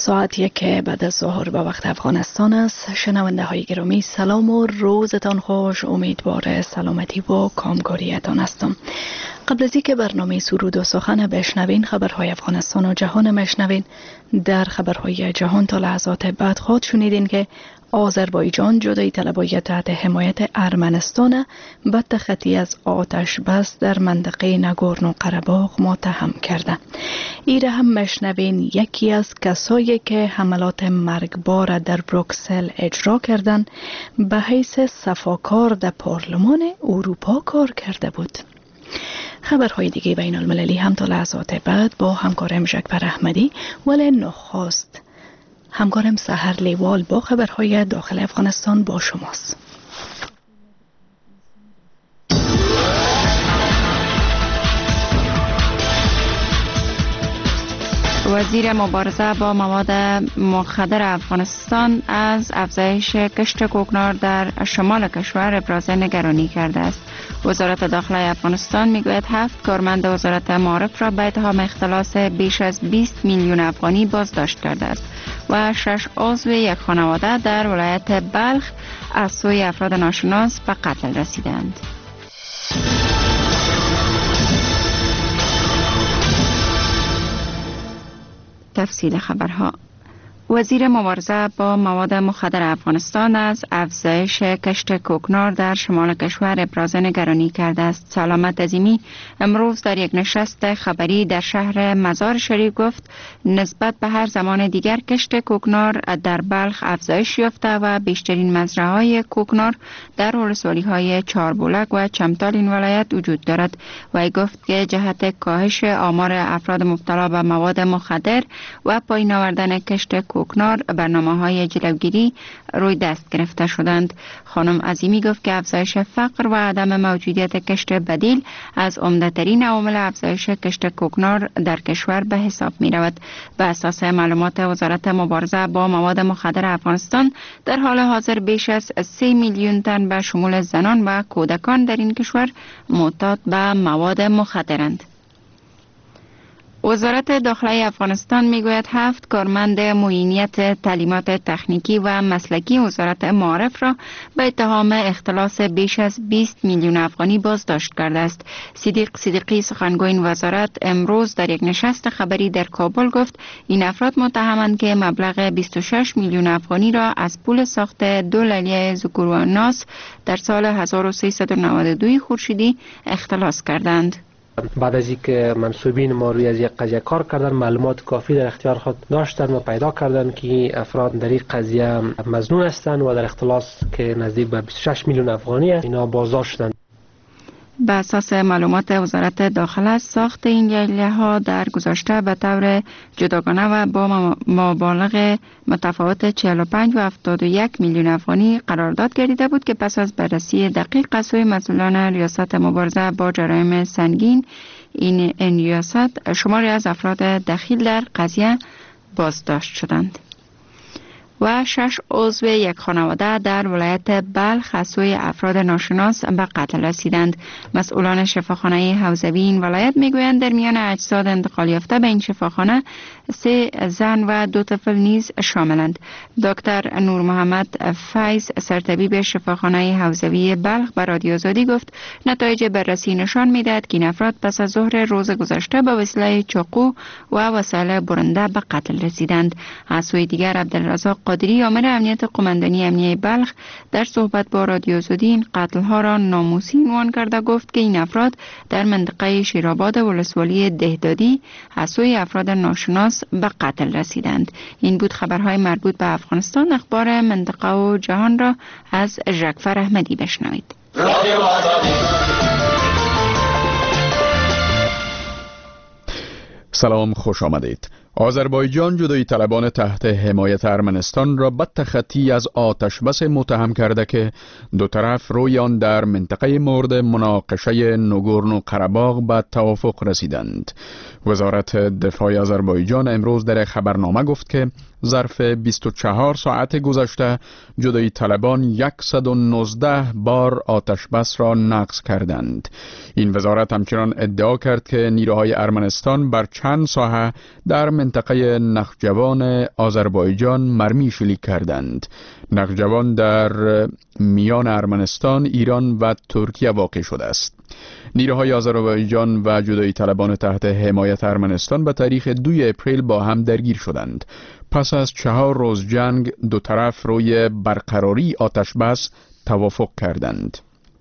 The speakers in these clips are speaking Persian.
ساعت 1 بعد از ظهر به وقت افغانستان است. شنونده های گرامی سلام و روزتان خوش. امیدوار سلامتی و کامکاریتان هستم. قبل از اینکه برنامه سرود و سخن بشنوین، خبرهای افغانستان و جهان بشنوین. در خبرهای جهان تا لحظات بعد خود شنیدین که آذربایجان جدایی طلبی تحت حمایت ارمنستان به تخطی از آتش بس در منطقه نگورنو قره‌باغ متهم کرده. ایره هم بشنوین یکی از کسایی که حملات مرگبار در بروکسل اجرا کردند به حیث صفاکار در پارلمان اروپا کار کرده بود. خبرهای دیگه بین المللی هم تا لحظات بعد با همکارم جعفر احمدی، ولی نخست همکارم سحر لیوال با خبرهای داخل افغانستان با شماست. وزیر مبارزه با مواد مخدر افغانستان از افزایش کشت کوکنار در شمال کشور ابراز نگرانی کرده است. وزارت داخله افغانستان میگوید 7 کارمند وزارت معارف را به اتهام اختلاس بیش از 20 میلیون افغانی بازداشت کرده است و 6 عضو یک خانواده در ولایت بلخ از سوی افراد ناشناس به قتل رسیدند. تفصیل خبرها. وزیر مبارزه با مواد مخدر افغانستان از افزایش کشت کوکنار در شمال کشور ابراز نگرانی کرده است. سلامت عظیمی امروز در یک نشست خبری در شهر مزار شریف گفت نسبت به هر زمان دیگر کشت کوکنار در بلخ افزایش یافته و بیشترین مزرعه‌های کوکنار در ولسوالی‌های چاربولک و چمتال این ولایت وجود دارد. و گفت که جهت کاهش آمار افراد مبتلا به مواد مخدر و پایین آوردن کشت کوکنار برنامه‌های جلوگیری روی دست گرفته شدند. خانم عظیمی گفت که افزایش فقر و عدم موجودیت کشت بدیل از عمده‌ترین عوامل افزایش کشت کوکنار در کشور به حساب می‌رود. به اساس معلومات وزارت مبارزه با مواد مخدر افغانستان در حال حاضر بیش از 3 میلیون تن به شمول زنان و کودکان در این کشور معتاد به مواد مخدرند. وزارت داخله افغانستان میگوید 7 کارمند معینیت تعلیمات تکنیکی و مسلکی وزارت معارف را به اتهام اختلاس بیش از 20 میلیون افغانی بازداشت کرده است. صدیقی سخنگوی این وزارت امروز در یک نشست خبری در کابل گفت این افراد متهمند که مبلغ 26 میلیون افغانی را از پول ساخت 2 لیلیه ذکوراناس در سال 1392 خورشیدی اختلاس کردند. بعد از اینکه منصوبین ما روی از یک قضیه کار کردن، معلومات کافی در اختیار خود داشتن و پیدا کردن که افراد در این قضیه مظنون هستند و در اختلاس که نزدیک به 26 میلیون افغانی است اینا بازداشت شدند. به اساس معلومات وزارت داخله ساخت این لیلیه ها در گذشته به طور جداگانه و با مبالغ متفاوت 45 و 71 میلیون افغانی قرارداد گردیده بود که پس از بررسی دقیق از سوی مسئولان ریاست مبارزه با جرایم سنگین این ریاست شماری از افراد دخیل در قضیه بازداشت شدند. و 6 عضو یک خانواده در ولایت بلخ از سوی افراد ناشناس به قتل رسیدند. مسئولان شفاخانه حوزوی این ولایت میگویند در میان اجساد انتقال یافته به این شفاخانه 3 زن و 2 طفل نیز شاملند. دکتر نور محمد فیض سرطبیب شفاخانه حوزوی بلخ به رادیو آزادی گفت نتایج بررسی نشان میدهد که این افراد پس از ظهر روز گذشته به وسیله چاقو و وسایل برنده به قتل رسیدند. از سوی دیگر عبدالرزاق قادری آمر امنیت قماندانی امنیه بلخ در صحبت با رادیو آزادی این قتل ها را ناموسی عنوان کرده گفت که این افراد در منطقه شیرآباد ولسوالی دهدادی از سوی افراد ناشناس به قتل رسیدند. این بود خبرهای مربوط به افغانستان. اخبار منطقه و جهان را از جعفر احمدی بشنوید. سلام، خوش آمدید. آذربایجان جدایی طلبان تحت حمایت ارمنستان را به تخطی از آتش بس متهم کرده که دو طرف روی آن در منطقه مورد مناقشه نگورنو قره‌باغ به توافق رسیدند. وزارت دفاع آذربایجان امروز در خبرنامه گفت که ظرف 24 ساعت گذشته جدایی طلبان 119 بار آتش بس را نقض کردند. این وزارت همچنان ادعا کرد که نیروهای ارمنستان بر چند ساحه در منطقه نخجوان آذربایجان مرمی شلیک کردند. نخجوان در میان ارمنستان، ایران و ترکیه واقع شده است. نیروهای آذربایجان و جدایی طلبان تحت حمایت ارمنستان به تاریخ 2 اپریل با هم درگیر شدند. پس از 4 روز جنگ دو طرف روی برقراری آتش بس توافق کردند.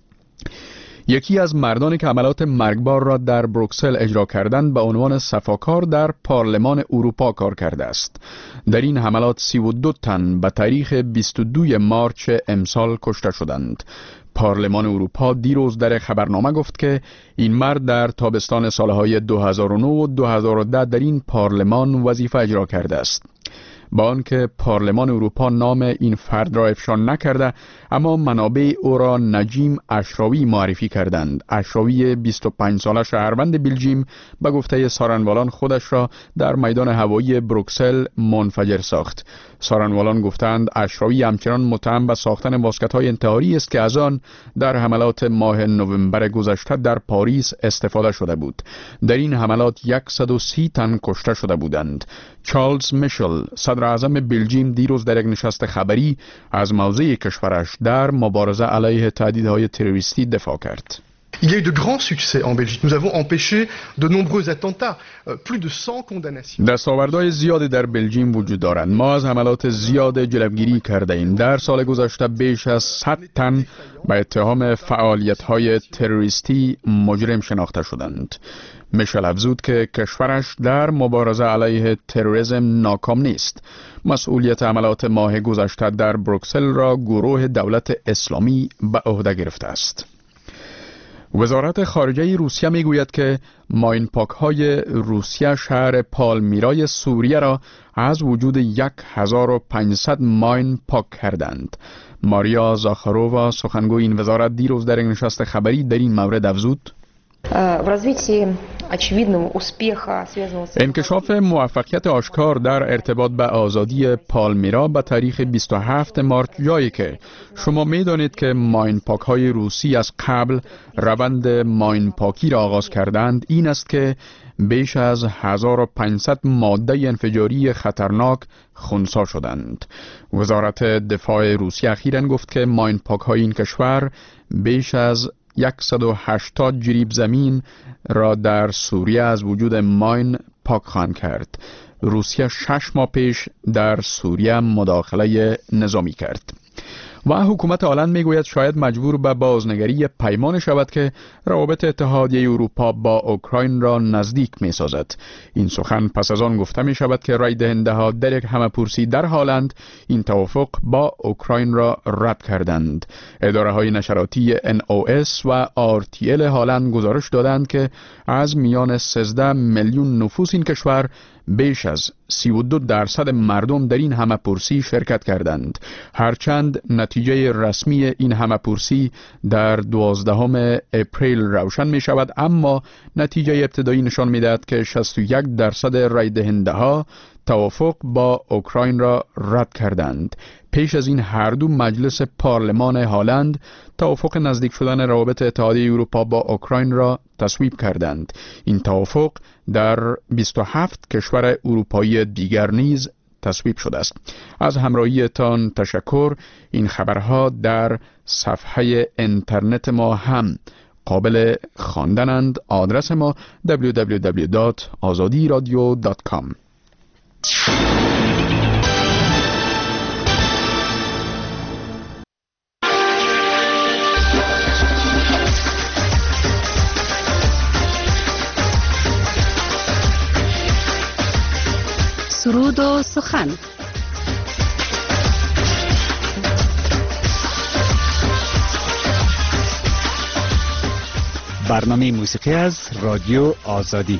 یکی از مردانی که عملات مرگبار را در بروکسل اجرا کردند به عنوان صفاکار در پارلمان اروپا کار کرده است. در این حملات 32 تن به تاریخ 22 مارچ امسال کشته شدند. پارلمان اروپا دیروز در خبرنامه گفت که این مرد در تابستان سالهای 2009 و 2010 در این پارلمان وظیفه اجرا کرده است. با آنکه پارلمان اروپا نام این فرد را افشا نکرده، اما منابع او را نجیم اشراوی معرفی کردند. اشراوی 25 ساله شهروند بلژیم به گفته سارنوالان خودش را در میدان هوایی بروکسل منفجر ساخت. سارنوالان گفتند اشراوی همچنان متهم به ساختن واسکت‌های انتحاری است که از آن در حملات ماه نوامبر گذشته در پاریس استفاده شده بود. در این حملات 130 تن کشته شده بودند. چارلز میشل، صدر اعظم بلژیم، دیروز در یک نشست خبری از موضع کشورش در مبارزه علیه تهدیدهای تروریستی دفاع کرد. Il y a eu de grands succès en Belgique. Nous avons empêché de nombreux attentats, plus de 100 condamnations. دستاوردهای زیادی در بلژیم وجود دارند. ما از حملات زیاد جلوگیری کرده ایم. در سال گذشته بیش از 100 تن به اتهام فعالیت‌های تروریستی مجرم شناخته شدند. میشل افزود که کشورش در مبارزه علیه تروریسم ناکام نیست. مسئولیت عملات ماه گذشته در بروکسل را گروه دولت اسلامی به عهده گرفته است. وزارت خارجه روسیه میگوید که ماینپاک‌های روسیه شهر پالمیرای سوریه را از وجود 1500 ماین پاک کردند. ماریا زاخارووا، سخنگوی این وزارت، دیروز در یک نشست خبری در این مورد افزود: انکشاف موفقیت آشکار در ارتباط به آزادی پالمیرا به تاریخ 27 مارچ، جایی که شما می‌دانید که ماینپاک های روسی از قبل روند ماینپاکی را آغاز کردند، این است که بیش از 1500 ماده انفجاری خطرناک خنثی شدند. وزارت دفاع روسیه اخیراً گفت که ماینپاک های این کشور بیش از 180 جریب زمین را در سوریه از وجود ماین پاک خواهند کرد. روسیه 6 ماه پیش در سوریه مداخله نظامی کرد. و حکومت هلند میگوید شاید مجبور به بازنگری پیمان شود که روابط اتحادیه اروپا با اوکراین را نزدیک می سازد. این سخن پس از آن گفته می شود که رای دهنده ها در یک همه‌پرسی در هلند این توافق با اوکراین را رد کردند. اداره های نشراتی NOS و RTL هلند گزارش دادند که از میان 13 میلیون نفوس این کشور بیش از 32% مردم در این همه‌پرسی شرکت کردند. هرچند نتیجه رسمی این همه‌پرسی در 12 اپریل روشن می شود، اما نتیجه ابتدایی نشان می دهد که 61% رای دهنده ها توافق با اوکراین را رد کردند. پیش از این هر دو مجلس پارلمان هلند توافق نزدیک شدن روابط اتحادیه اروپا با اوکراین را تصویب کردند. این توافق در 27 کشور اروپایی دیگر نیز تصویب شده است. از همراهیتان تشکر. این خبرها در صفحه اینترنت ما هم قابل خواندنند. آدرس ما www.azadiradio.com. سرود و سخن. برنامه موسیقی از رادیو آزادی.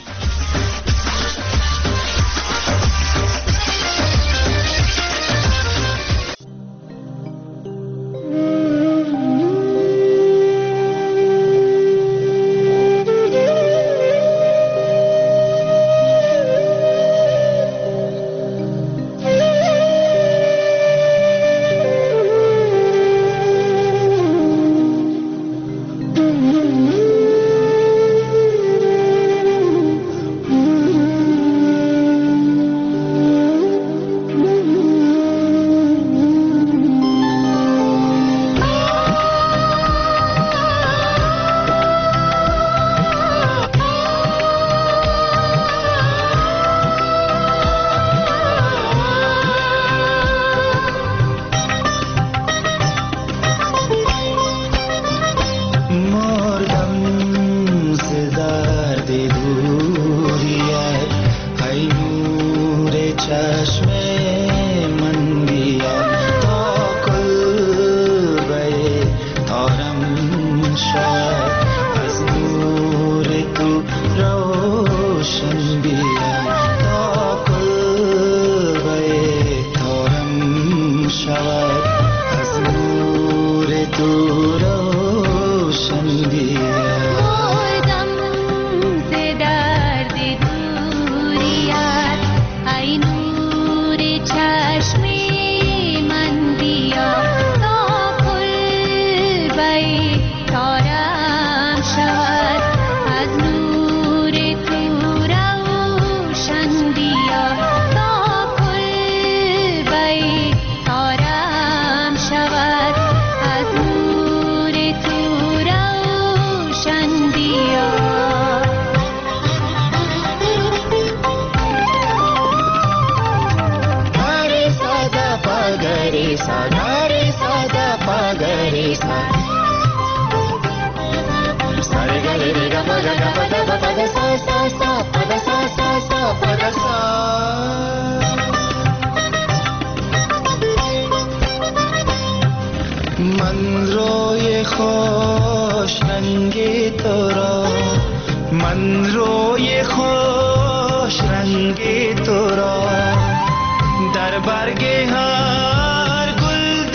من روی خوش رنگی تو را، من روی خوش رنگی تو را در برگ هر گل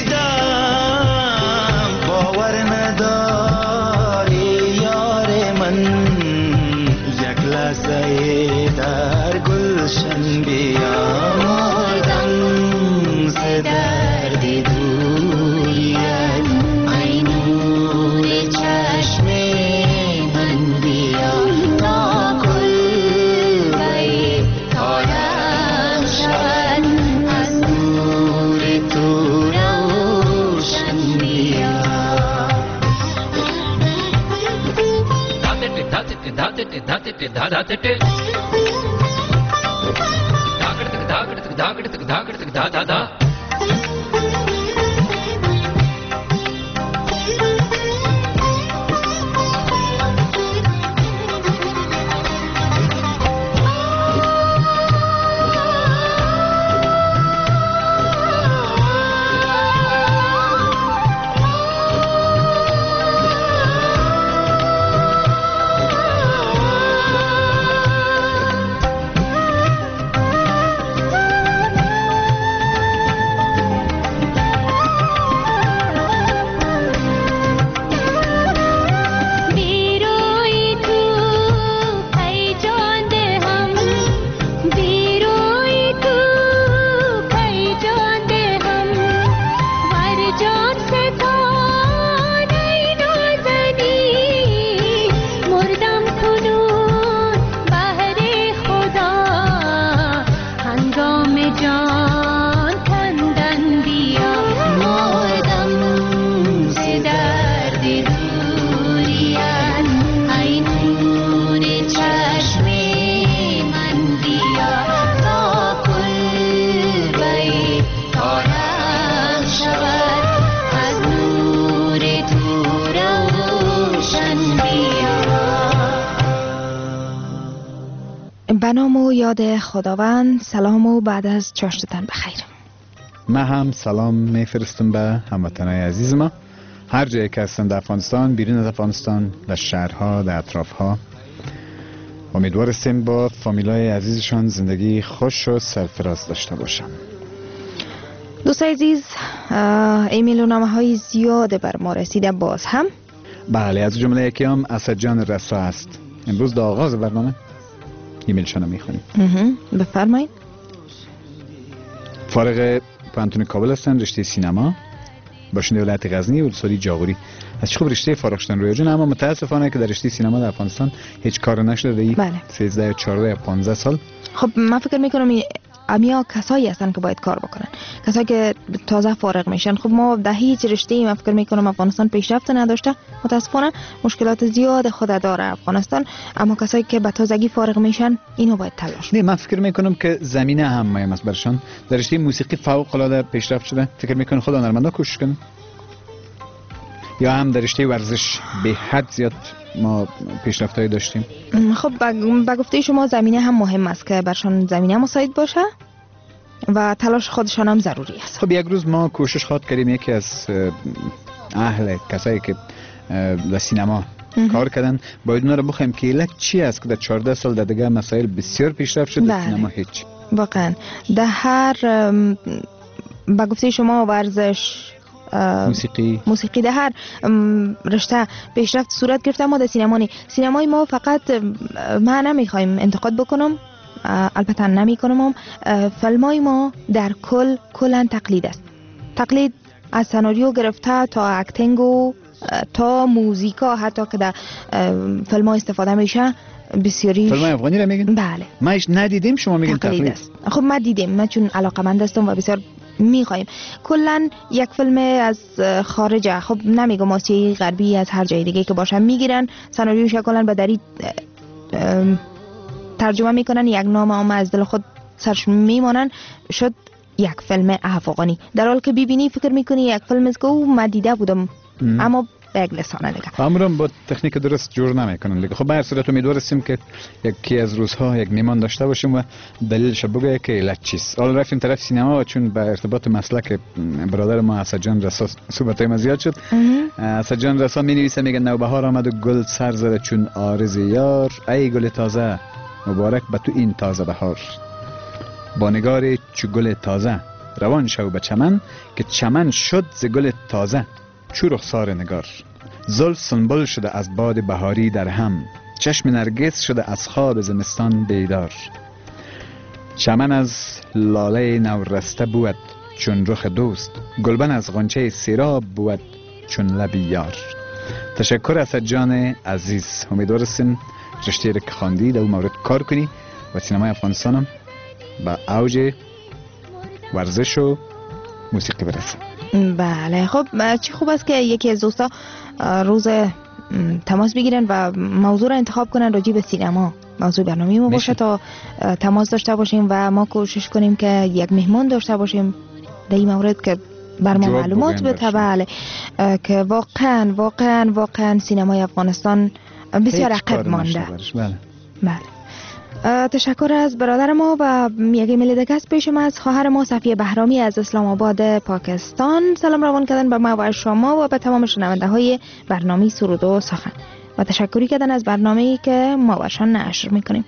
دیدم، باور نداری یار من، یک لحظه در گلشن بیامدم ز دردی دوریت، ای نور چشم من بیا تا کلبه تارم شود، از نور تو روشن بیا. به نام و یاد خداوند. سلام و بعد از چاشتتن بخیر. من هم سلام میفرستم به هموطنای عزیز ما هر جایی که هستن در افغانستان، بیرون از افغانستان، در شهرها، در اطرافها. امیدوار هستیم با فامیلای عزیزشان زندگی خوش و سرفراز داشته باشن. دوستای عزیز، ایمیل و نامه های زیاد بر ما رسیده باز هم. بله، از جمله یکی هم اسد جان رسا است. امروز در آغاز برنامه ایمیل شانو میخونیم. بفرمایید. فارغ پانتون کابل هستن، رشته سینما، باشنده ولایت غزنی و ولسوالی جاغوری. از چه خوب رشته فارغ شدن رویا جان، اما متاسفانه که در رشته سینما در افغانستان هیچ کار نشده. بله. 13 14 یا 15 سال. خب من فکر میکنم امیا کسایی هستن که باید کار بکنن، کسایی که تازه فارغ میشن. خب ما در هیچ رشته‌ای من فکر میکنم افغانستان پیشرفت نداشته. متاسفانه مشکلات زیاد خود داره افغانستان، اما کسایی که به تازگی فارغ میشن اینو باید تلاش. نه، من فکر میکنم که زمینه هم مهم است برشان. در رشته موسیقی فوق العاده پیشرفت شده. فکر میکنم خود هنرمندا کوشش کنن. یا هم در رشته ورزش به حد زیاد ما پیشرفتایی داشتیم. خب با گفته شما زمینه هم مهم است که برشان زمینه مساعد باشه و تلاش خودشان هم ضروری است. خب یک روز ما کوشش خواد کردیم یکی از اهل کسایی که در سینما کار کردن باید اونا رو بخوایم که علت چی است که در 14 سال در دیگه مسائل بسیار پیشرفت شده. بله. سینما هیچ. واقعا در هر با گفته شما ورزش، موسیقی در هر رشته پیشرفت صورت گرفته. ما در سینمای ما فقط من نمیخوایم انتقاد بکنم، البته نمی کنم، فیلمای ما در کلن تقلید است. تقلید از سناریو گرفته تا اکتینگ و تا موزیکا، حتی که در فیلم ها استفاده میشه بسیاری. فیلم افغانی رو میگن؟ بله. ما ایش ندیدیم، شما میگن تقلید است. خب ما دیدیم، من چون علاقمند هستم و بسیار میخوایم. کلن یک فیلم از خارجه، خب نمیگم آسیایی غربی، از هر جای دیگه که باشه میگیرن سناریوش کلن به دری ترجمه میکنن، یک نام از دل خود سرش میمانن. شد یک فیلم افغانی، در حال که ببینی فکر میکنی یک فیلم است که من دیده بودم اما به یک لسانه دیگه. امرم با تکنیک درست جور نمیکنن دیگه. خب به هر صورت امیدواریم که یکی از روزها یک میمان داشته باشیم و دلیلش بگه که علت چیست. حالا رفتیم طرف سینما و چون به ارتباط مسلک برادر ما اسد جان رسا صحبت ما زیاد شد. اسد جان رسا می نویسه میگه نوبهار آمد و گل سر زده چون عارض یار، ای گل تازه مبارک به تو این تازه بهار. با نگار چو گل تازه روان شو به چمن که چمن شد ز گل تازه چو رخسار نگار. زلف سنبل شده از باد بهاری در هم، چشم نرگس شده از خواب زمستان بیدار. چمن از لاله نورسته بود چون رخ دوست، گلبن از غنچه سیراب بود چون لب یار. تشکر اسد جان عزیز، امیدوارم رشته را که خواندی در اون مورد کار کنی و سینمای افغانستان با اوج ورزش و موسیقی برسه. بله خب چی خوب است که یکی از دوستا روز تماس بگیرن و موضوع را انتخاب کنن راجع به سینما. موضوع برنامه ما باشه تا تماس داشته باشیم و ما کوشش کنیم که یک مهمان داشته باشیم در این مورد که بر ما معلومات بده. بله که واقعا سینمای افغانستان بسیار عقب مانده. بله تشکر از برادر ما و یک ایمیل دیگه است پیش ما از خواهر ما صفیه بهرامی از اسلام آباد پاکستان. سلام روان کردن به ما و شما و به تمام شنونده های برنامه سرود و سخن و تشکری کردن از برنامه‌ای که ما برشان نشر میکنیم.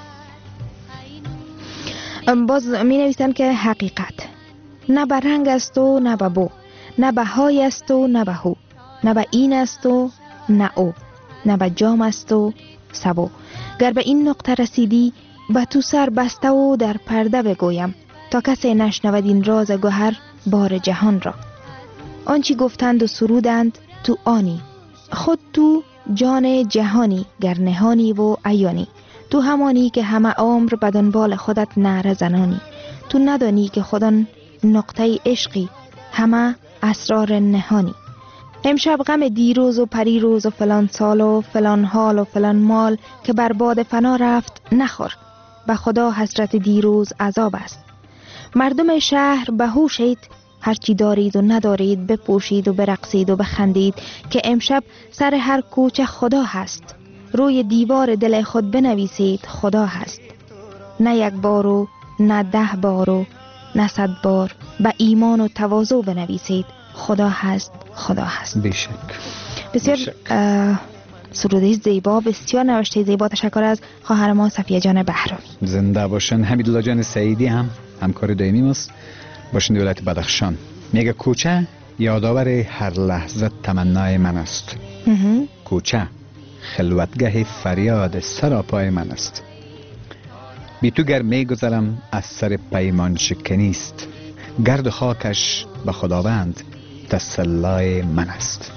باز می نویسن که حقیقت نه به رنگ است و نه به بو، نه به های است و نه به هو، نه به این است و نه او، نه به جام است و سبو. گر به این نقطه رسیدی به تو سر بسته و در پرده بگویم تا کسی نشنود این راز گوهر بار جهان را. آنچی گفتند و سرودند تو آنی، خود تو جان جهانی گر نهانی و عیانی. تو همانی که همه عمر به دنبال خودت نعره زنانی. تو ندانی که خودان نقطه عشقی همه اسرار نهانی. امشب غم دیروز و پریروز و فلان سال و فلان حال و فلان مال که بر باد فنا رفت نخور، به خدا حسرت دیروز عذاب است. مردم شهر به هوشید، هرچی دارید و ندارید بپوشید و برقصید و بخندید که امشب سر هر کوچه خدا هست. روی دیوار دل خود بنویسید خدا هست. نه یک بار و نه 10 بار و نه 100 بار به ایمان و تواضع بنویسید خدا هست، خدا هست. بیشک. بسیار سروده زیبا، بسیار نوشته زیبا. تشکر از خواهر ما صفیه جان بهرامی. زنده باشن. حمیدالله جان سعیدی هم همکار دائمی ماست، باشند ولایت بدخشان. میگه کوچه یادآور هر لحظه تمنای من است. کوچه خلوتگاه فریاد سراپای من است. بی تو گر میگذرم از سر پیمان شکنیست، گرد خاکش به خداوند تسلای من است.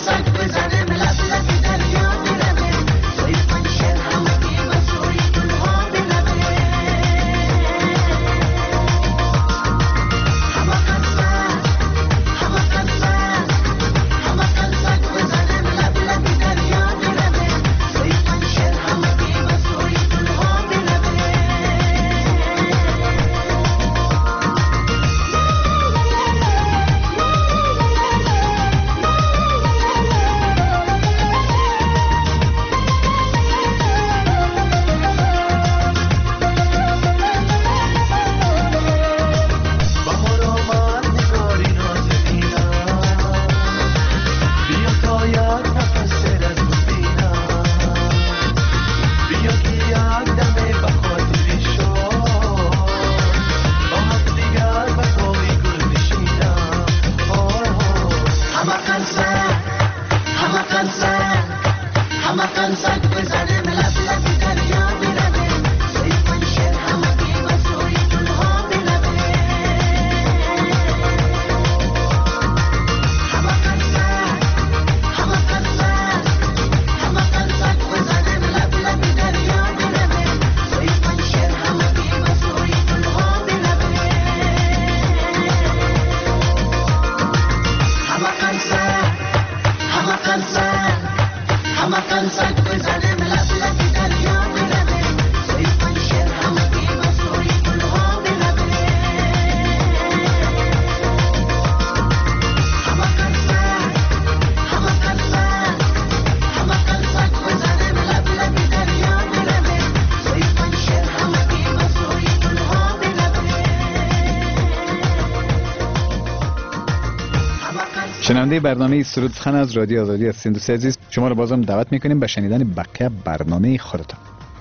شنونده برنامه سرود سخن از رادیو آزادی هستین. دوستای عزیز، شما رو بازم دعوت میکنیم به شنیدن بقیه برنامه خودتان.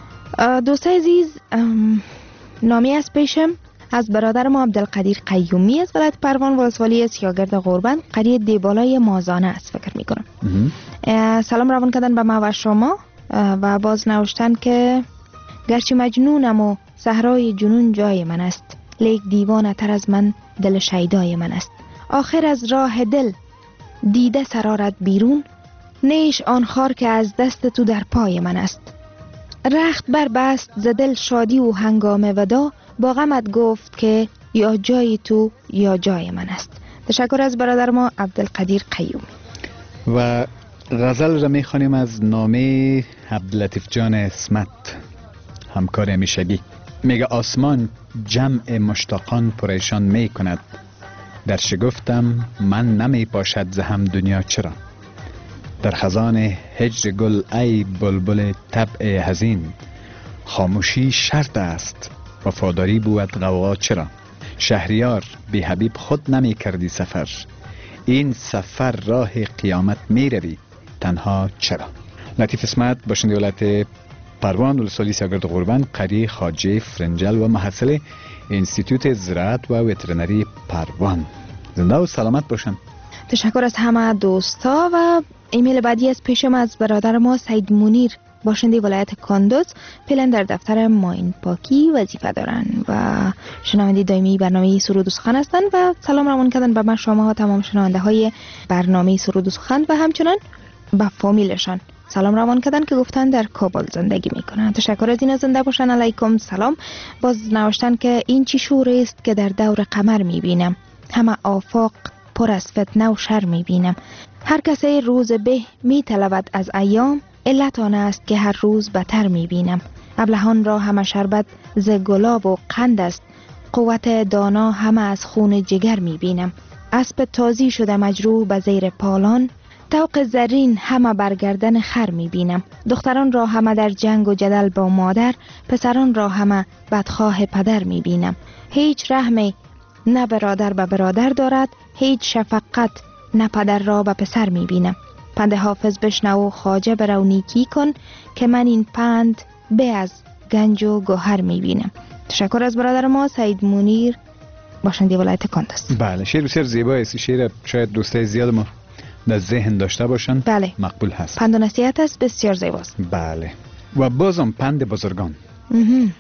دوستای عزیز، نامی از پیشم از برادر ما عبدالقدیر قیومی از ولایت پروان ولسوالی سیاگرد غوربند قریه دیبالای مازانه است فکر میکنم. سلام روان کردن به ما و شما و باز نوشتن که گرچه مجنونم و صحرای جنون جای من است، لیک دیوانه تر از من دل شیدای من است. آخر از راه دل دیده سرارت بیرون، نیش آن خار که از دست تو در پای من است. رخت بربست ز دل شادی و هنگام ودا، با غمت گفت که یا جای تو یا جای من است. تشکر از برادر ما عبدالقدیر قیومی. و غزل را میخوانیم از نامه عبداللطیف جان اسمت، همکار همیشگی. میگه آسمان جمع مشتاقان پریشان میکند، در شگفتم من نمی پاشد ز هم دنیا چرا. در خزان هجر گل ای بلبل طبع حزین، خاموشی شرط است وفاداری بود غوغا چرا. شهریار بی حبیب خود نمی کردی سفر، این سفر راه قیامت می روی تنها چرا. لطیف اسمت باشنده ولایت پروان ولسوالی سیاگرد غوربند، قریه خواجه فرنجل و محصل انستیتوت زراعت و وترنری پروان. زنده و سلامت باشن. تشکر از همه دوستا. و ایمیل بعدی از پیشم از برادر ما سید منیر باشنده ولایت کاندوز، فعلا در دفتر ماین پاکی وظیفه دارن و شنونده دائمی برنامه سرود و سخن هستند و سلام روان کردن به من شما ها تمام شنونده های برنامه سرود و سخن و همچنان به فامیلشان سلام روان کردن که گفتن در کابل زندگی میکنن. تشکر از این. زنده باشن. علیکم سلام. باز نوشتن که این چی شور است که در دور قمر میبینم، همه آفاق پر از فتنه و شر میبینم. هر کسی روز به میطلبد از ایام، علت آن است که هر روز بتر میبینم. ابلهان را همه شربت ز گلاب و قند است، قوت دانا همه از خون جگر میبینم. اسب تازی شده مجروح به زیر پالان، طوق زرین همه برگردن خر میبینم. دختران را همه در جنگ و جدل با مادر، پسران را همه بدخواه پدر میبینم. هیچ رحمی نه برادر به برادر دارد، هیچ شفقت نه پدر را به پسر میبینم. پند حافظ بشنو و خواجه برو نیکی کن، که من این پند به از گنج و گوهر میبینم. تشکر از برادر ما سید منیر باشنده ولایت کاندوز. بله، شعر بسیار زیبا است. شعر شاید دوستای زیاد ما در ذهن داشته باشن. بله، مقبول هست. پند و نصیحت است بسیار زیباست. بله. و بازم پند بزرگان.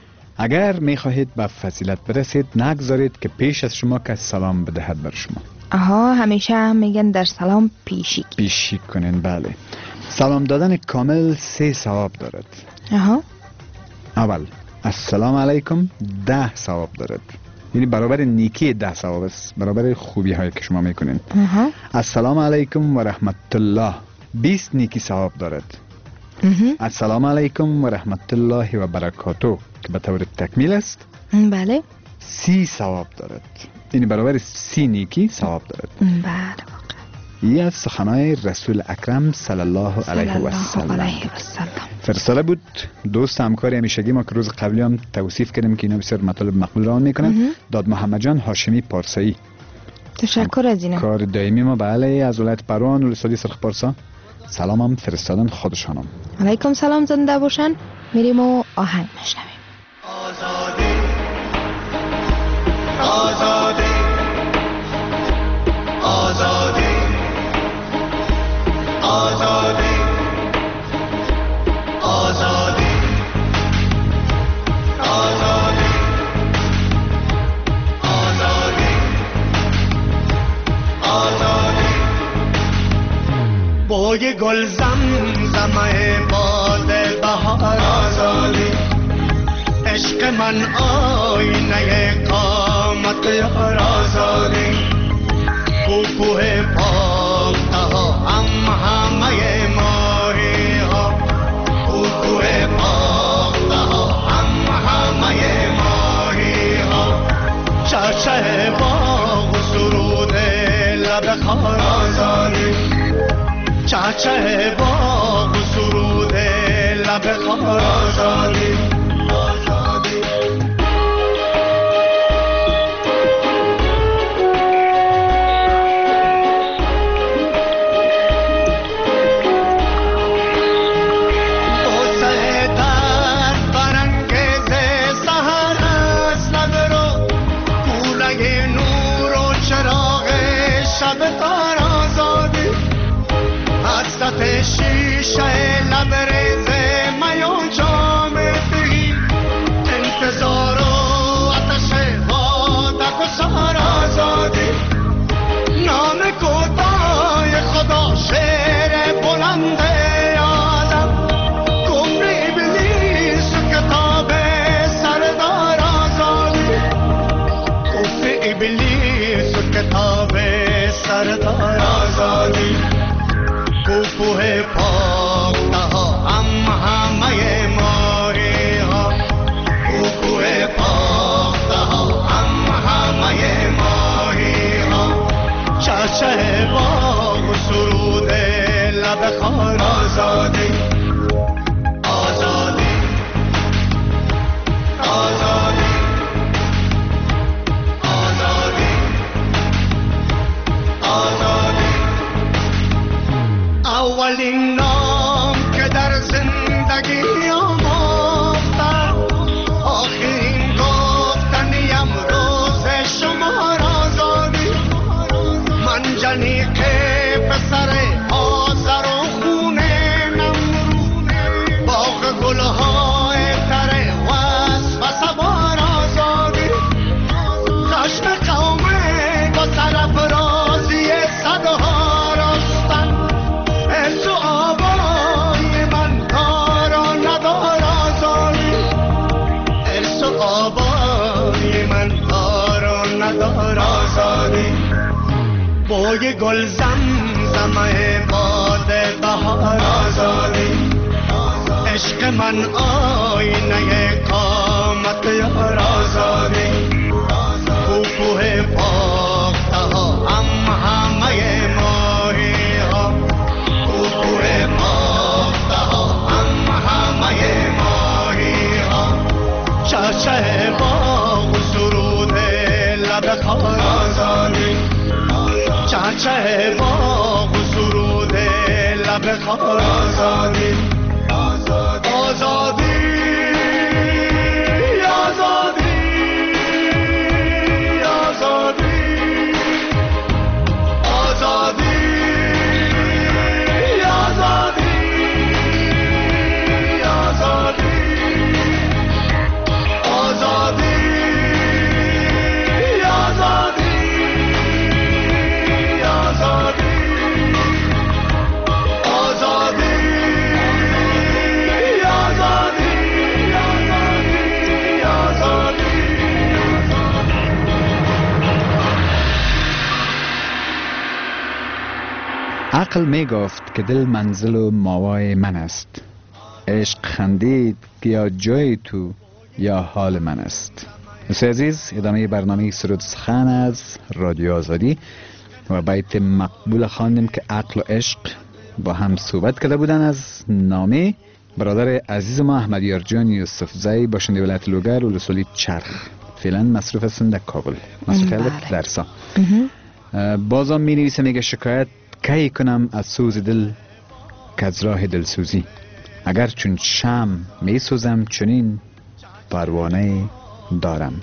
اگر میخواهید به فضیلت برسید، نگذارید که پیش از شما کس سلام بدهد بر شما. آها، همیشه میگن در سلام پیشی کنین. بله. سلام دادن کامل 3 ثواب دارد. آها. اول السلام علیکم 10 ثواب دارد، یعنی برابر نیکی 10 ثواب است، برابر خوبی هایی که شما میکنین. السلام علیکم و رحمت الله 20 نیکی ثواب دارد. السلام علیکم و رحمت الله و برکاته که به طور تکمیل است، بله، 30 ثواب دارد، یعنی برابر 30 نیکی ثواب دارد. بله. ای از سخنهای رسول اکرم صلی الله علیه و سلم فرستاده بود. دوست همکار همیشگی ما که روز قبلی هم توصیف کردیم که اینا بسیار مطالب مقبول راه میکنن، داد محمد جان هاشمی پارسایی. تشکر از اینا. کار دائمی ما. بله، از ولایت پروان ولسوالی سرخ پارسا سلام هم فرستادن خودشانم. علیکم سلام، زنده باشن. میریم و آهنگ میشنویم. آزادی آزادی آزادی آزادی آزادی آزادی آزادی آزادی بوی گل زمزمه باد بهار آزادی عشق من آینه قامت یار آزادی کوه پاکته ها همه ماهی ها کوه پاکته ها همه ماهی ها چرچه باغ و سرود لب خار آزادی چرچه باغ و سرود لب خار آزادی شیشه لبریز میان جام دهی انتظار و آتش وادک و سهر آزادی نام کوتاه خدا شعر بلند آدم کفر ابلیس و کتاب سردار آزادی کفر ابلیس و کتاب سردار آزادی کوه پاکته ها همه ماهی ها کوه پاکته ها همه ماهی ها چرچه باغ و سرود لب خار آزادی آزادی آزادی آزادی آزادی اولین نام که در زندگی آموختم آخرین گفتنیم روز شما آزادی من جنیق پسر آذر و خونه نمرود باغ گلهای تر وصف سوار آزادی خشم قومه با سرفرازی صدها بوی گل زمزمه باد بهار آزادی عشق من آینه قامت یار آزادی کوه پاکته ها همه ماهی ها کوه پاکته ها همه ماهی ها چرچه باغ و سرود لب خار آزادی چرچه باغ و سرود لب خار آزادی آزادی آزادی عقل می گفت که دل منزل و ماوای من است، عشق خندید که یا جای تو یا حال من است. دوستان عزیز، ادامه برنامه سرود سخن از رادیو آزادی و بیت مقبول خواندیم که عقل و عشق با هم صحبت کرده بودن از نامه برادر عزیز ما احمدیار جان یوسف زی باشنده ولایت لوگر ولسوالی چرخ، فعلا مصروف هستند در کابل، مصروف درسا. بازم می نویسه میگه شکایت کی کنم از سوز دل که از راه دلسوزی، اگر چون شم می سوزم چنین پروانه دارم.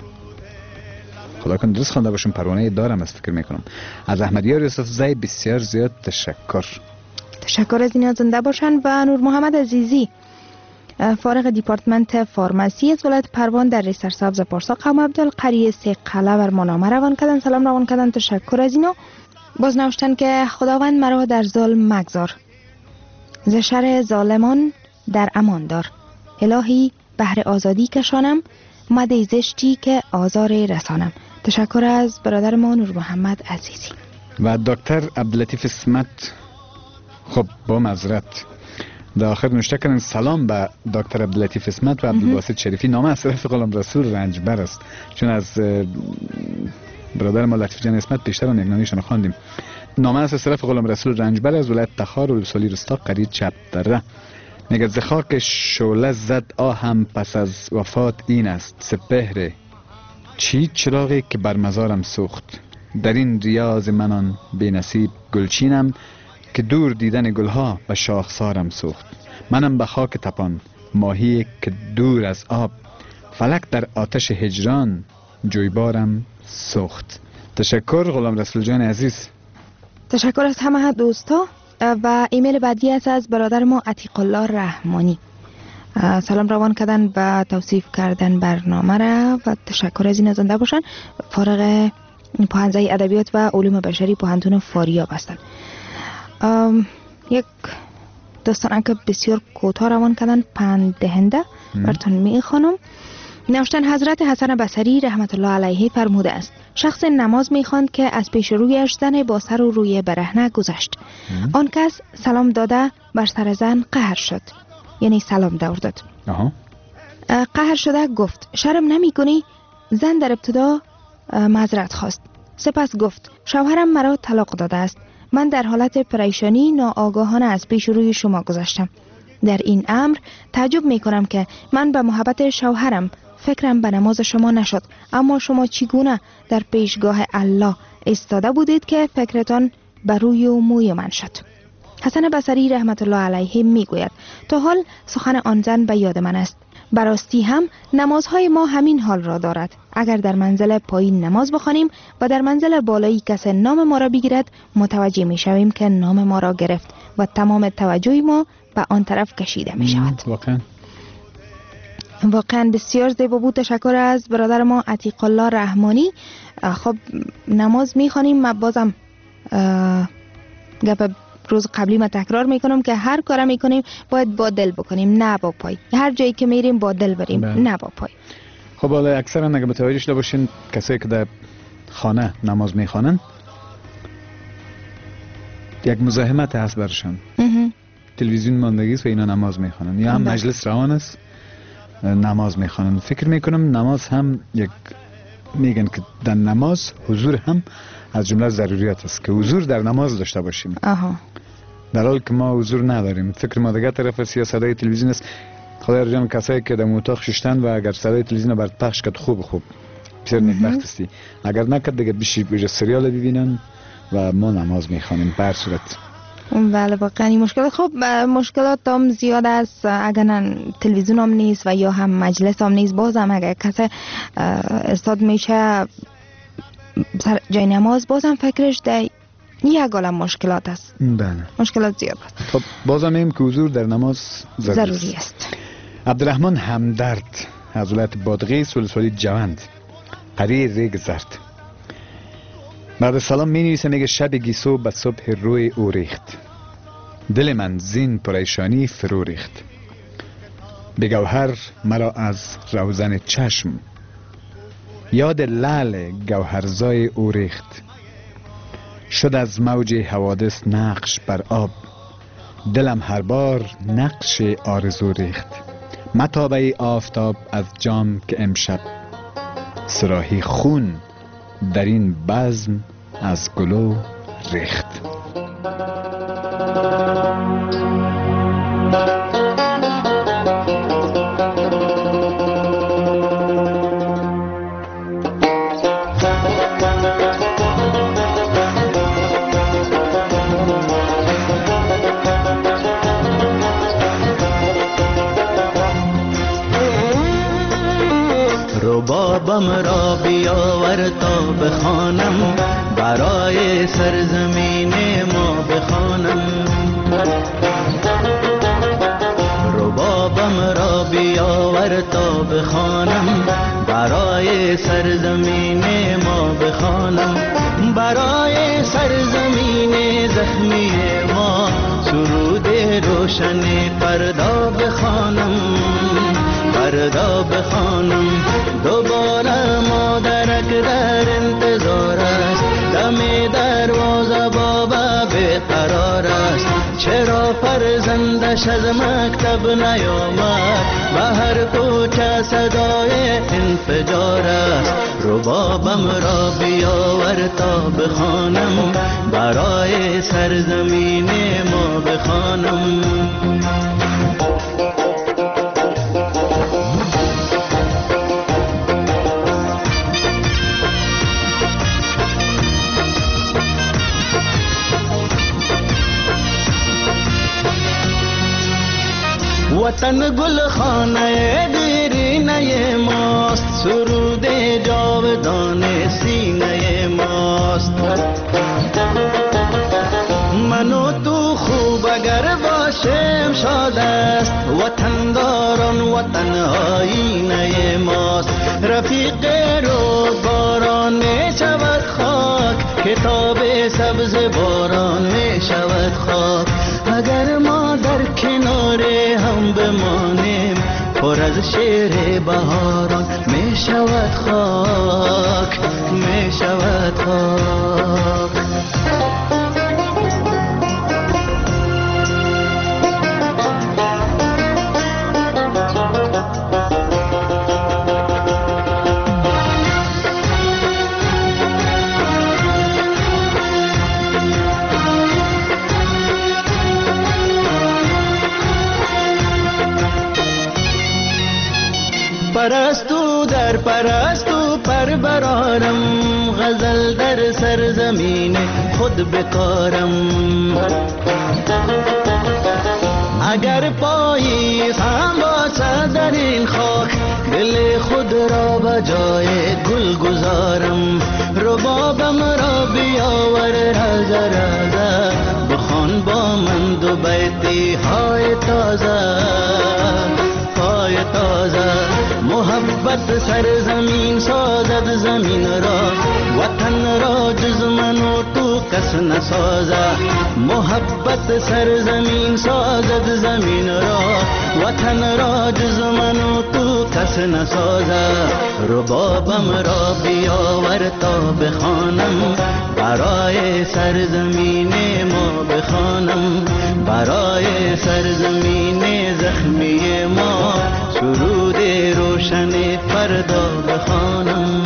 خدا کنه درست خوانده باشم، پروانه دارم از فکر میکنم. از احمدیار یوسف زی بسیار زیاد تشکر از اینا زنده باشن. و نور محمد عزیزی فارغ دیپارتمنت فارماسی از ولایت پروان در ری سرسبز پارسا قوم عبدالقری سه قلعه بر منامه روان کردن. سلام روان کردن، تشکر از اینا. باز نوشتن که خداوند مرا در ظلم مگذار، ز شر ظالمان در امان دار، الهی بهر آزادی کشانم، مده زشتی که آزار رسانم. تشکر از برادر ما نور محمد عزیزی. و دکتر عبداللطیف اسمت، خب با معذرت در آخر نوشته کردن سلام به دکتر عبداللطیف اسمت و عبدالباسط شریفی. نام از طرف غلام رسول رنجبر است، چون از برادر ما لطیف جان اسمت بیشتر اون نامه‌شون خواندیم. نامه از طرف غلام رسول رنجبر از ولایت تخار و ولسوالی رستا قریب چپ دره. میگه ز خاک شعله زد آهم پس از وفات این است، سپهر چی چراغی که بر مزارم سوخت، در این ریاض منان بی نصیب گلچینم، که دور دیدن گلها به شاخسارم سوخت. منم به خاک تپان ماهی که دور از آب، فلک در آتش هجران جویبارم سوخت. تشکر غلام رسول جان عزیز. تشکر از همه دوستا. و ایمیل بعدی است از برادر ما عتیق الله رحمانی. سلام روان کردن و توصیف کردن برنامه را و تشکر از این زنده باشن. فارغ پوهنځی ادبیات و علوم بشری پوهنتون فاریاب هستند. یک داستان که بسیار کوتاه روان کردن، پند دهنده براتون میخوانم. نوشتن حضرت حسن بصری رحمت الله علیه فرموده است شخص نماز میخواند که از پیش رویش زن با سر و روی برهنه گذشت. آن کس سلام داده بر سر زن قهر شد، یعنی سلام دور داد. قهر شده گفت شرم نمی کنی؟ زن در ابتدا معذرت خواست، سپس گفت شوهرم مرا طلاق داده است، من در حالت پریشانی ناآگاهانه از پیش روی شما گذشتم. در این امر تعجب می کنم که من به محبت شوهرم فکرم به نماز شما نشد، اما شما چگونه در پیشگاه الله ایستاده بودید که فکرتان بر روی و موی من شد؟ حسن بصری رحمت الله علیه می گوید تا حال سخن آن زن به یاد من است. براستی هم نمازهای ما همین حال را دارد. اگر در منزل پایین نماز بخوانیم و در منزل بالایی کس نام ما را بگیرد، متوجه می شویم که نام ما را گرفت و تمام توجه ما به آن طرف کشیده می شود. واقعا بسیار زیبا بود. تشکر از برادر ما عتیق الله رحمانی. خب نماز می خوانیم. من بازم گپ روز قبلی ما تکرار میکنم که هر کار میکنیم باید با دل بکنیم، نه با پای. هر جایی که میریم با دل بریم، نه با پای. خب حالا اکثرا اگه متوجه شده باشین کسایی که در خانه نماز میخوانن یک مزاحمت هست برشان. تلویزیون ماندگی است و اینا نماز میخوانن، یا هم مجلس روان است نماز میخوانن. فکر میکنم نماز هم یک میگن که در نماز حضور هم از جمله ضروریات است که حضور در نماز داشته باشیم. در حال که ما حضور نداریم. فکر ما دیگه طرف صدای تلویزیون است. خدا رجام کسایی که در اتاق ششتن و اگر صدای تلویزیون برات پخش کرد خوب بسیار نیکبخت هستی. اگر نکرد دیگه بیش سریال ببینن و ما نماز میخوانیم بر صورت. بله واقعا این مشکلات مشکلات هم زیاد است. اگر تلویزیون هم نیست و یا هم مجلس هم نیست، بازم اگر کسی استاد میشه جای نماز، بازم فکرش در یک عالم مشکلات است. بله مشکلات زیاد است. خب بازم این که حضور در نماز ضروری است. عبدالرحمن همدرد از ولایت بادغیس ولسوالی جوند قریه ریگ زرد بعد سلام می نویسه. میگه شب گیسو به صبح روی او ریخت، دل من زین پریشانی فرو ریخت، به گوهر مرا از روزن چشم، یاد لعل گوهرزای او ریخت، شد از موج حوادث نقش بر آب، دلم هر بار نقش آرزو ریخت. متابه ای آفتاب از جام که امشب، صراحی خون در این بزم از گلو ریخت. ربابم را بیاور تا بخوانم، برای سرزمین ما بخوانم. ربابم را بیاور تا بخوانم، برای سرزمین ما بخوانم. برای سرزمین زخمی ما سرود روشن فردا بخوانم، فردا بخوانم. دوباره مادرک در انتظار است، دم دروازه بابا بیقرار است. چرا فرزندش از مکتب نیامد، به هر کوچه صدای انفجار است. ربابم را بیاور تا بخوانم، برای سرزمین ما بخوانم. وطن گل خانه دیرینه ماست، سرود جاودان سینه ماست. من و تو خوب اگر باشیم شاد است، وطن داران وطن آینه ماست. رفیق رو باران می شود خاک، کتاب سبز باران می شود خاک. اگر ما در کنار هم بمانیم، پر از شعر بهاران می شود خاک، می شود خاک. پرستو در پرستو پر برارم، غزل در سرزمین خود بکارم. اگر پایی هم باشد در این خاک، دل خود را به جای گل گذارم. ربابم را بیاور رازه رازه، بخوان با من دو بیتی های تازه، های تازه. محبت سرزمین سازد زمین را، وطن را جز من و تو کس نسازد. محبت سرزمین سازد زمین را، وطن را جز من و تو کس نسازد. ربابم را بیاور تا بخوانم، برای سرزمین ما بخوانم. برای سرزمین زخمی ما سرود روشن فردا بخوانم.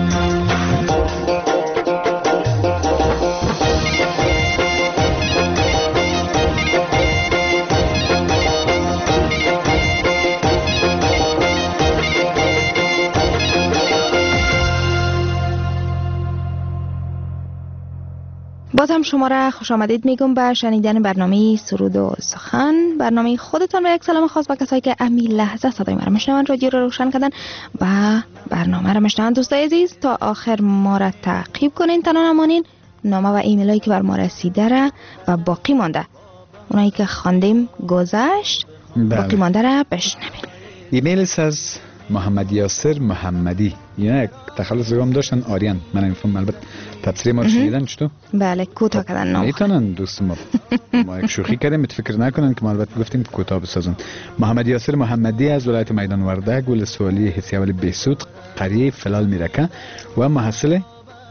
باز هم شما را خوش آمدید میگم به شنیدن برنامه سرود و سخن، برنامه خودتان. و یک سلام خاص به کسایی که امی لحظه صدای ما را میشنون، رادیو را روشن کردن و برنامه را میشنون. دوستای عزیز تا آخر ما را تعقیب کنین، تنها نمانین. نامه و ایمیل هایی که بر ما رسیده را و باقی مانده، اونایی که خواندیم گذشت، باقی مانده را بشنوین. ایمیل از محمد یاسر محمدی، اینا یک تخلص گام داشتن آریان. من اینفهم البته تفسیر ما رو شنیدن چطور؟ بله کوتاه کردن نام میتونن دوست ما یک شوخی کردیم، فکر نکنن که ما البته گفتیم کوتاه بسازن. محمد یاسر محمدی از ولایت میدان وردک، ولسوالی حسی اول بهسود، قریه فلال میرکه و محصل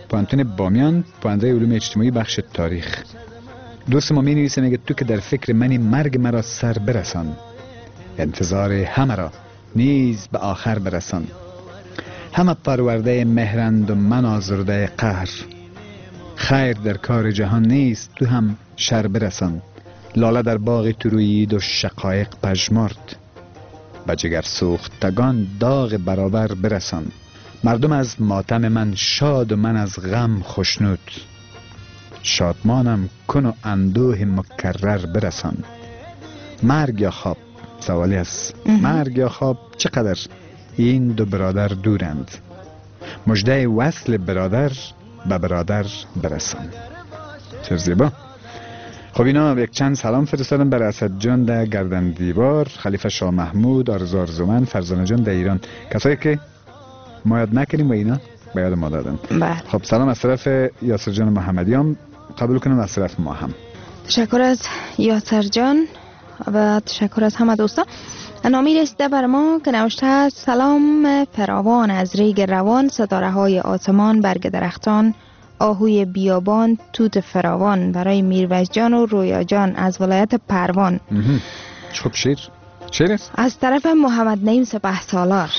پوهنتون بامیان، پوهنده علوم اجتماعی بخش تاریخ. دوست ما می نویسه، میگه تو که در فکر منی مرگ مرا سر برسان، انتظار همه را نیز به آخر برسان. همه پرورده مهرند و من آزرده قهر، خیر در کار جهان نیست تو هم شر برسان. لاله در باغ تو رویید و شقایق پژمرد، به جگر سوختگان داغ برابر برسان. مردم از ماتم من شاد و من از غم خوشنود، شادمانم کن و اندوه مکرر برسان. مرگ یا خواب، سوالی است. مرگ یا خواب چقدر این دو برادر دورند، مژده وصل برادر به برادر برسان. چه زیبا. خب اینا یک چند سلام فرستادم برای اسد جان در گردن دیوار، خلیفه شاه محمود، آرزو آرزومند، فرزانه جان در ایران، کسایی که ما یاد نکنیم و اینا به یاد ما دادن. خب سلام از طرف یاسر جان محمدیان قبول کنم، از طرف ما هم تشکر از یاسر جان و تشکر از همه دوستا. نامی رسیده بر ما که نوشته است: سلام فراوان از ریگ روان، ستاره های آسمان، برگ درختان، آهوی بیابان، توت فراوان، برای میرویس جان و رویا جان از ولایت پروان. خب شیر است از طرف محمد نعیم سپه سالار.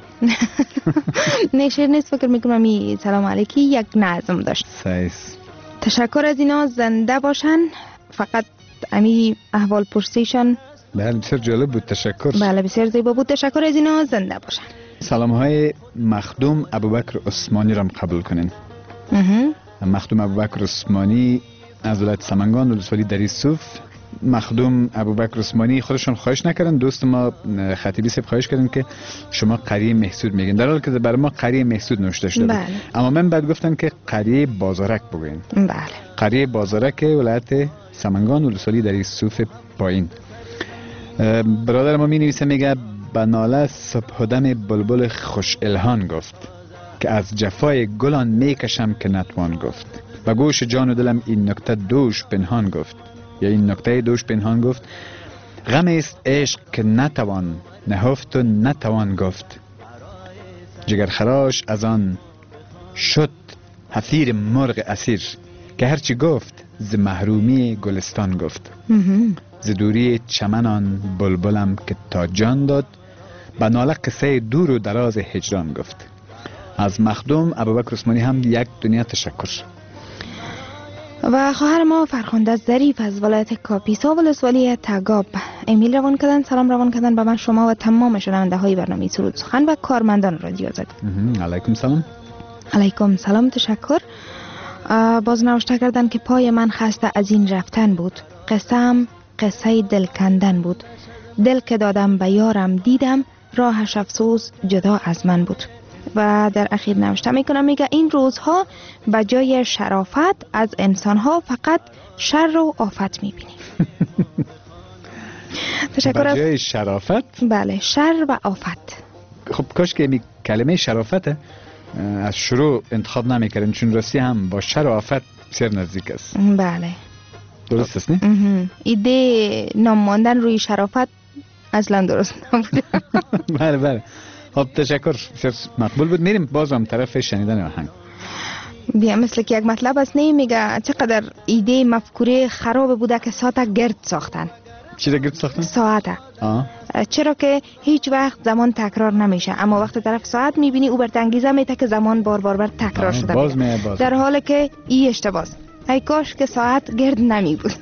نه شیر نیست، فکر میکنم این سلام علیکی یک نظم داشت. سایس. تشکر از اینا، زنده باشن. فقط امی احوال پرسیشان بله بسیار جالب بود، تشکر. بله بسیار زیبا بود، تشکر از اینا، زنده باشن. سلام های مخدوم ابوبکر عثمانی را قبول کنین. مخدوم ابوبکر عثمانی از ولایت سمنگان، ولسوالی دری صوف. مخدوم ابوبکر عثمانی خودشون خواهش نکردن، دوست ما خطیبی صاحب خواهش کردن که شما قریه محسود میگین، در حالی که برای ما قریه محسود نوشته شده. بله. اما من بعد گفتن که قریه بازارک بگوین. بله. قریه بازارک ولایت سمنگان، ولسوالی دری صوف پایین. برادر ما می نویسه، میگه به ناله صبحدم بلبل خوش الهان گفت، که از جفای گلان میکشم که نتوان گفت. به گوش جان و دلم این نکته دوش پنهان گفت، یا این نکته دوش پنهان گفت. غم است عشق که نتوان نهفت و نتوان گفت، جگر خراش از آن شد حفیر مرغ اسیر، که هرچی گفت ز محرومی گلستان گفت. ز دوری چمنان بلبلم که تا جان داد، به ناله قصه دور و دراز هجران گفت. از مخدوم ابوبکر عثمانی هم یک دنیا تشکر. و خواهر ما فرخنده ظریف از ولایت کاپیسا، ولسوالی تگاب، ایمیل روان کردن، سلام روان کردن به من، شما و تمام شنونده های برنامه سرود سخن و کارمندان رادیو آزادی. علیکم سلام. علیکم سلام، تشکر. باز نوشته کردن که پای من خسته از این رفتن بود، قصه‌ام قصه دل کندن بود، دل که دادم به یارم دیدم، راهش افسوس جدا از من بود. و در اخیر نوشته میکنم، میگه این روزها به جای شرافت از انسانها فقط شر و آفت میبینیم. تشکر از جای شرافت؟ بله، شر و آفت. خب کاش که می کلمه شرافت از شروع انتخاب نمیکردن، چون راستی هم با شر و آفت بسیار نزدیک است. بله درست است نه؟ ایده نام ماندن روی شرافت اصلا درست نبود. بله بله. خب تشکر، بسیار مقبول بود. میریم باز هم طرف شنیدن آهنگ. بیا مثل که یک مطلب است، میگه چقدر ایده مفکوره خراب بوده که ساعت گرد ساختن. چی را گرد ساختن؟ ساعت. چرا که هیچ وقت زمان تکرار نمیشه، اما وقت طرف ساعت میبینی او برتنگیزه میته که زمان بار بار تکرار شده باز در حالی که ای اشتباه. ای کاش که ساعت گرد نمی بود.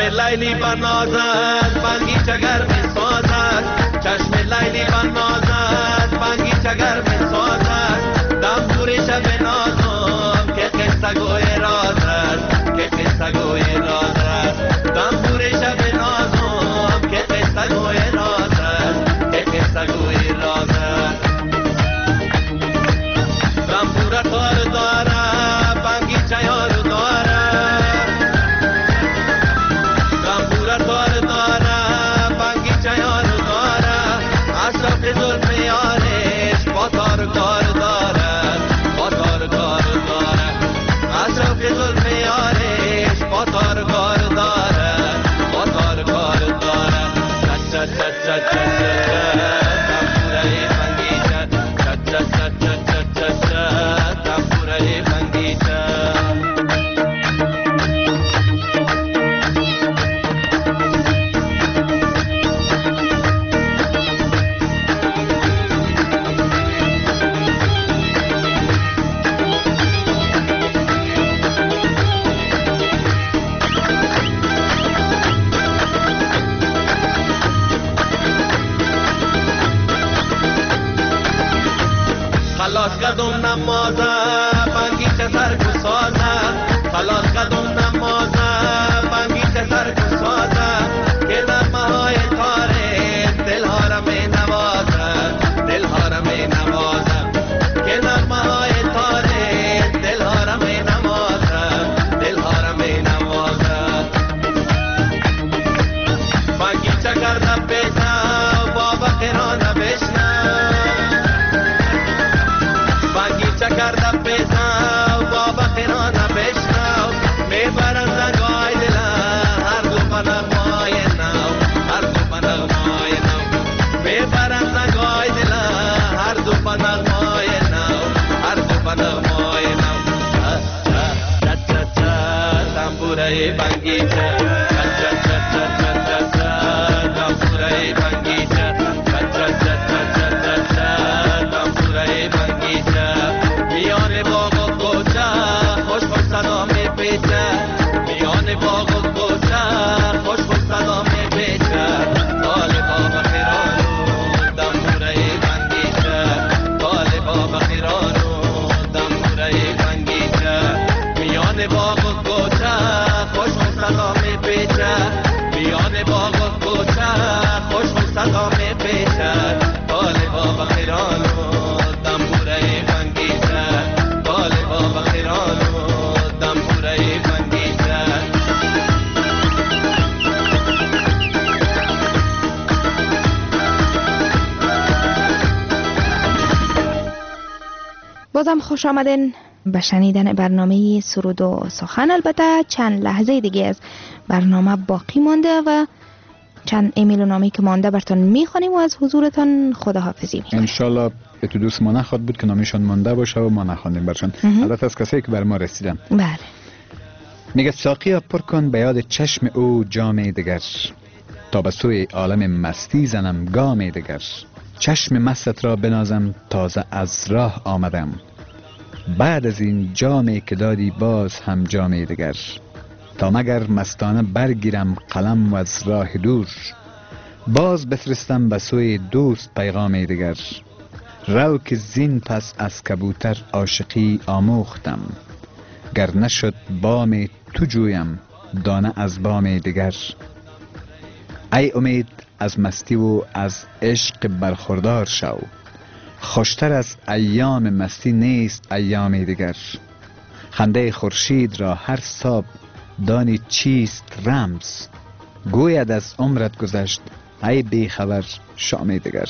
لیلی بنازد بنگی چگر می سازد چشم لیلی بنازد بنگی چگر می سازد دم دوری شب نازم که قصه گوی راز است که قصه گوی راز است دم دوری شب نازم که قصه گوی راز است که قصه گوی راز است دم دور کار داره بنگی چیار داره دم دور کار داره بنگی چیار داره اشرف زلف یارش با تار کار داره با تار کار داره اشرف زلف یارش با تار کار داره با تار کار داره چا چا چا چا چا تنبوره بنگی چا چا چا چا چا چا تنبوره بنگی چا خلاص قدم نمازه بنگیچه سرکو سازه خلاص قدم نمازه بنگیچه سرکو سازه که نغمه های تاره دلها را می نوازه دلها را می نوازه که نغمه های تاره دلها را می نوازه دلها را می نوازه بنگیچه کرده بیزه بابا قرانه بشنه کرده پیزاو بابا خیرانه بشناو میبرن زنگای دلا هر دو بنغمای نو هر دو بنغمای نو میبرن زنگای دلا هر دو بنغمای نو هر دو بنغمای نو چا چا چا چا تنبوره بنگی چا چا چا چا چا چا تنبوره بنگی چا چا چا چا چا چا تنبوره بنگی چا میان باغ و کوچه خوش خوش صدا می پیچه میان باغ و کوچه خوش خوش صدا می پیچه طال بابا خیرانو دنبوره بنگیچه طال بابا خیرانو دنبوره بنگیچه میان باغ و کوچه خوش خوش صدا می پیچه میان باغ و کوچه خوش خوش صدا می پیچه طال بابا خیرانو دنبوره بنگیچه طال بابا خیرانو دنبوره بنگیچه بازم خوش آمدین به شنیدن برنامه سرود و سخن. البته چند لحظه دیگه از برنامه باقی مانده و چند ایمیل و نامه‌ای که مانده براتون میخوانیم و از حضورتان خداحافظی میکنیم. انشالله به تو دوست ما نخواد بود که نامشان مانده باشه و ما نخواندیم برشان. البته از کسایی که بر ما رسیدن. بله. میگه ساقیا پر کن به یاد چشم او جام دگر، تا به سوی عالم مستی زنم گام دگر. چشم مستت را بنازم تازه از راه آمدم، بعد از این جامی که دادی باز هم جام دگر. تا مگر مستانه برگیرم قلم و از راه دور، باز بفرستم به سوی دوست پیغام دگر. رو که زین پس از کبوتر عاشقی آموختم، گر نشد بام تو جویم دانه از بام دگر. ای امید از مستی و از عشق برخوردار شو، خوشتر از ایام مستی نیست ایام دیگر. خنده خورشید را هر صبح دانی چیست رمز، گوید از عمرت گذشت ای بیخبر شام دیگر.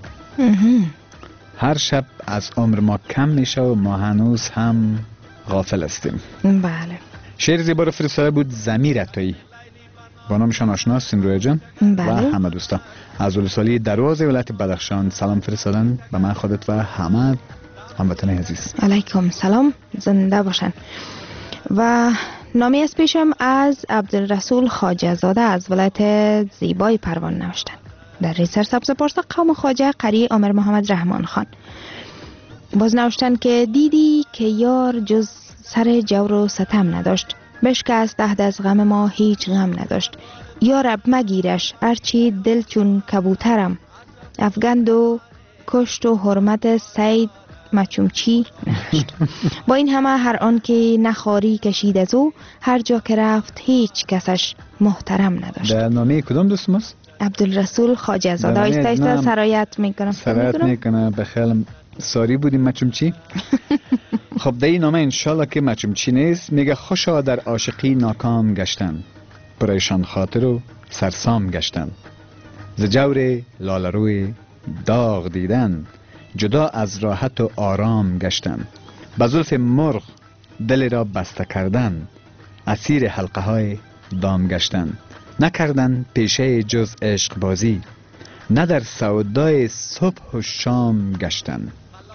هر شب از عمر ما کم میشه و ما هنوز هم غافل هستیم. بله. شعر زیبا رو فرستاده بود ضمیر عطایی، با نامشان آشنا هستیم رویا جان. بله. و همه دوستا از ولسوالی درواز ولایت بدخشان سلام فرستادن به من، خودت و همه هموطن عزیز. علیکم سلام، زنده باشن. و نامی از پیشم از عبدالرسول خواجه زاده از ولایت زیبای پروان نوشتن. در ریسر سبز پارسا قوم خواجه قری عامر محمد رحمان خان باز نوشتن که دیدی که یار جز سر جور و ستم نداشت، بشکست عهد از غم ما هیچ غم نداشت. یا رب مگیرش هرچی دل چون کبوترم، افگند و کشت و حرمت سید مچومچی نهشت. با این همه هر آن که نخاری کشید از او، هر جا که رفت هیچ کسش محترم نداشت. در نامه کدام دوست ماست؟ عبدالرسول خواجه زاده. آیسته سرایت میکنم. سرایت میکنه. بخیالم ساری بودیم مچومچی. خب در این نامه انشالله که مچومچی نیست. میگه خوشا در عاشقی ناکام گشتن، پریشان خاطر و سرسام گشتن، ز جور لالروی داغ دیدن، جدا از راحت و آرام گشتن، به زلف مرغ دل را بسته کردن، اسیر حلقه های دام گشتن، نکردن پیشه جز عشق بازی، نه در سودای صبح و شام گشتن.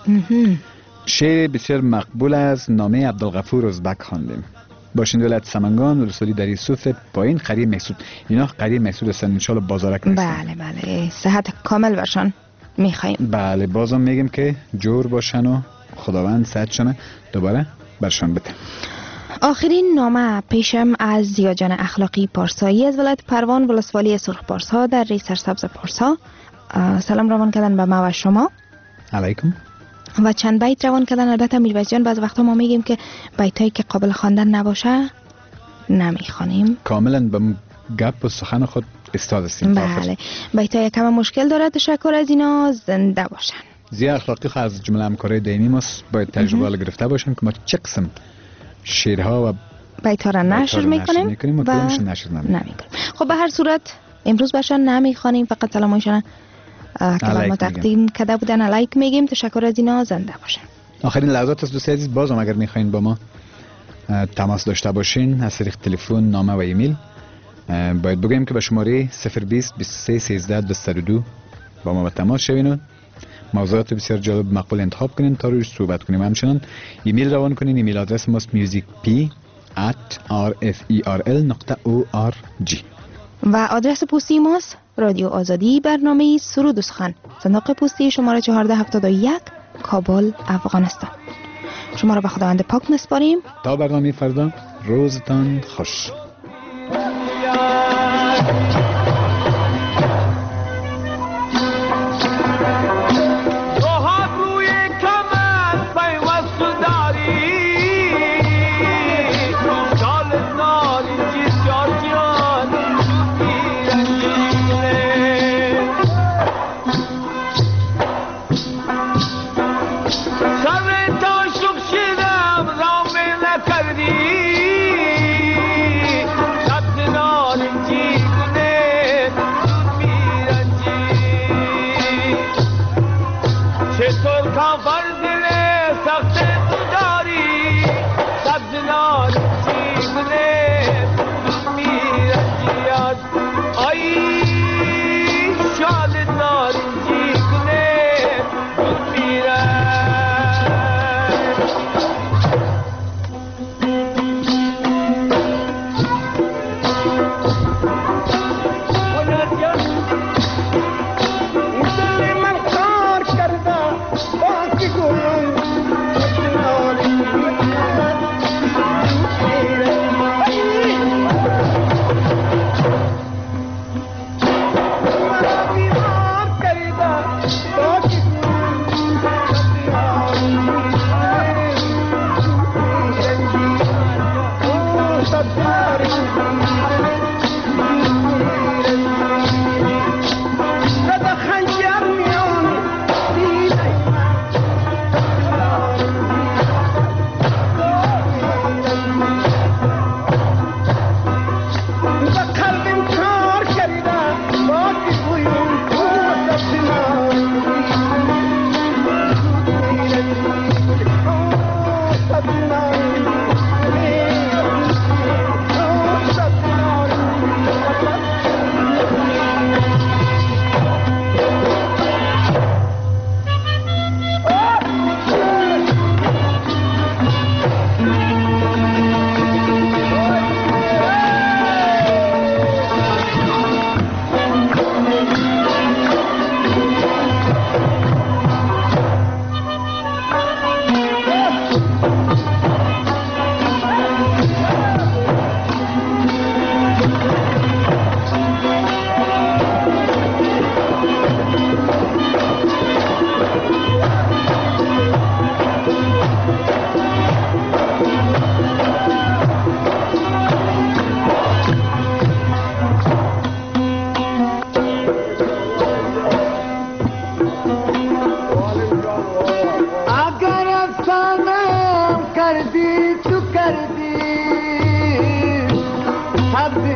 شعر بسیار مقبول از نامه عبدالغفور ازبک خواندیم. باشین ولایت سمنگان ولسوالی در یوسف پایین قریه محسود. اینا قریه محسود هستن، انشالله بازارک نیستن. بله صحت کامل باشن میخواییم. بله بازم میگیم که جور باشن و خداوند صحتشان دوباره برشان بده. آخرین نامه پیشم از زیاجان اخلاقی پارسایی از ولایت پروان ولسوالی سرخ پارسا در ری سرسبز پارسا. سلام روان کردن به ما و شما. علیکم. و چند بیت روان کردن. البته میرویس جان بعض وقتا ما میگیم که بیتایی که قابل خواندن نباشه نمیخوانیم. کاملا به گپ و سخن خود استاد هستیم. بله بیتایی کم مشکل داره. تشکر از اینا زنده باشن. زیاد اخلاقی خود از جمله همکارای دائمی ماست. باید تجربه گرفته باشن که ما چه قسم شعرها و بیت‌ها را نشر میکنیم و کدومش نشر نمیکنیم. خب به هر صورت امروز باشن نمیخوانیم، فقط سلامایشان که ما تقدیم کده بودن علیک میگیم. تشکر از اینا زنده باشن. آخرین لحظات از دوستی عزیز بازم اگر میخواین با ما تماس داشته باشین از طریق تلفن، نامه و ایمیل، باید بگویم که به شماره 020 23 13 202 با ما به تماس شوین و موضوعات بسیار جالب مقبول انتخاب کنین تا روش صحبت کنیم. همچنان ایمیل روان کنین. ایمیل آدرس ماست musicp@rferl.org و آدرس پستی ماست رادیو آزادی، برنامه سرود و سخن، صندوق پستی شماره 1471 کابل، افغانستان. شما را به خداوند پاک میسپاریم تا برنامه فردا. روزتان خوش. کردی رد نارنجی گونه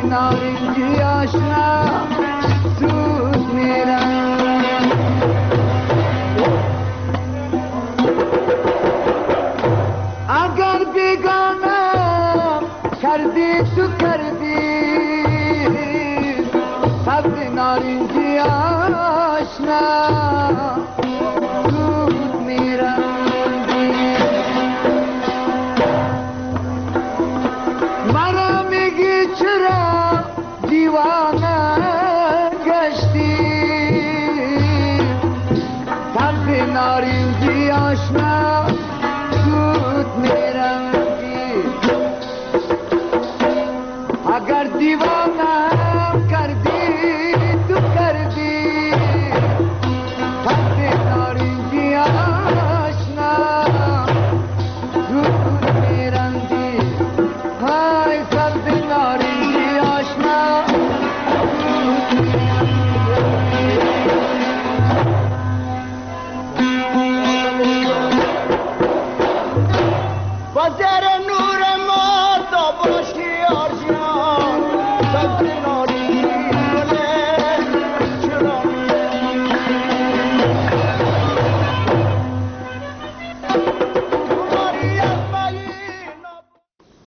نارنجی آشنا زود میرم اگر بیگانم کردی تو کردی سبز نارنجی آشنا زود میرم مرا میگی چرا دیوانه گشتی سبز نارنجی آشنا